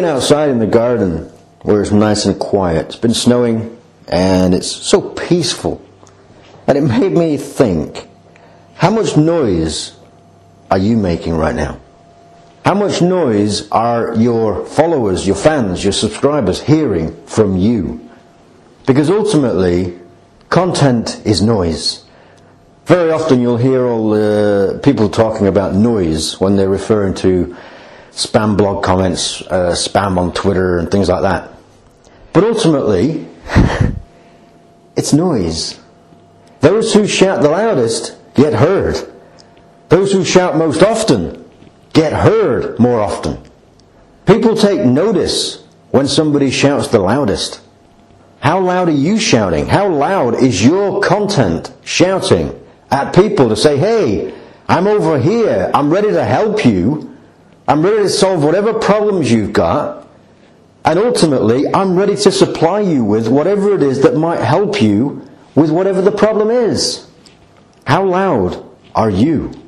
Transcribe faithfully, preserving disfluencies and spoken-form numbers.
been outside in the garden where it's nice and quiet. It's been snowing and it's so peaceful. And it made me think, how much noise are you making right now? How much noise are your followers, your fans, your subscribers hearing from you? Because ultimately, content is noise. Very often you'll hear all the people talking about noise when they're referring to spam blog comments, uh, spam on Twitter and things like that. But ultimately, it's noise. Those who shout the loudest get heard. Those who shout most often get heard more often. People take notice when somebody shouts the loudest. How loud are you shouting? How loud is your content shouting at people to say, hey, I'm over here, I'm ready to help you, I'm ready to solve whatever problems you've got, and ultimately I'm ready to supply you with whatever it is that might help you with whatever the problem is. How loud are you?